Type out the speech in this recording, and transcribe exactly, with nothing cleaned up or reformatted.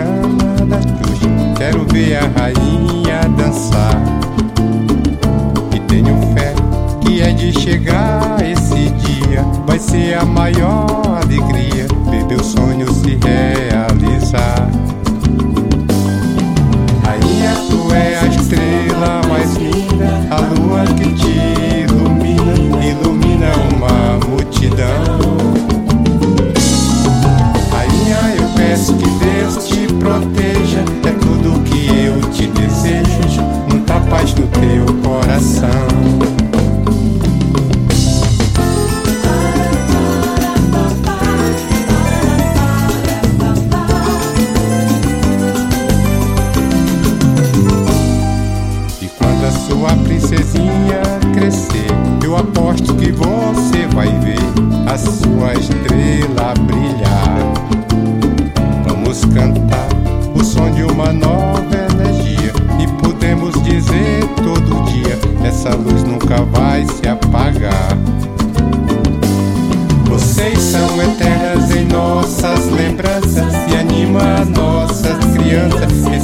programa da Xuxa. Quero ver a rainha dançar. E tenho fé que é de chegar esse dia. Vai ser a maior alegria ver meu sonho se realizar. Rainha, tu é a estrela mais linda, a lua que te ilumina, ilumina uma multidão. Rainha, eu peço que Deus te proteja, é tudo que eu te desejo, muita paz no teu coração. Sua princesinha crescer, eu aposto que você vai ver a sua estrela brilhar. Vamos cantar o som de uma nova energia e podemos dizer todo dia: essa luz nunca vai se apagar. Vocês são eternas em nossas lembranças e anima nossas crianças.